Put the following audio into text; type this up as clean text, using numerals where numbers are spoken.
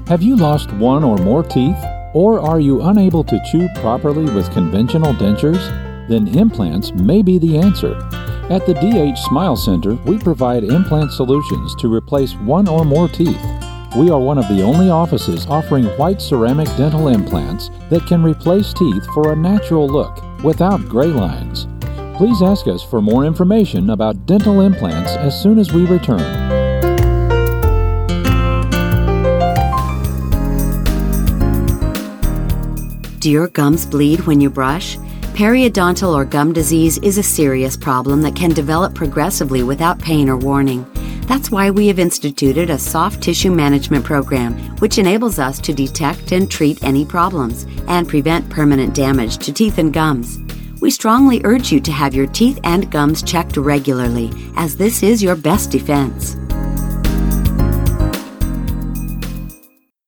Have you lost one or more teeth? Or are you unable to chew properly with conventional dentures? Then implants may be the answer. At the DH Smile Center, we provide implant solutions to replace one or more teeth. We are one of the only offices offering white ceramic dental implants that can replace teeth for a natural look without gray lines. Please ask us for more information about dental implants as soon as we return. Do your gums bleed when you brush? Periodontal or gum disease is a serious problem that can develop progressively without pain or warning. That's why we have instituted a soft tissue management program, which enables us to detect and treat any problems and prevent permanent damage to teeth and gums. We strongly urge you to have your teeth and gums checked regularly, as this is your best defense.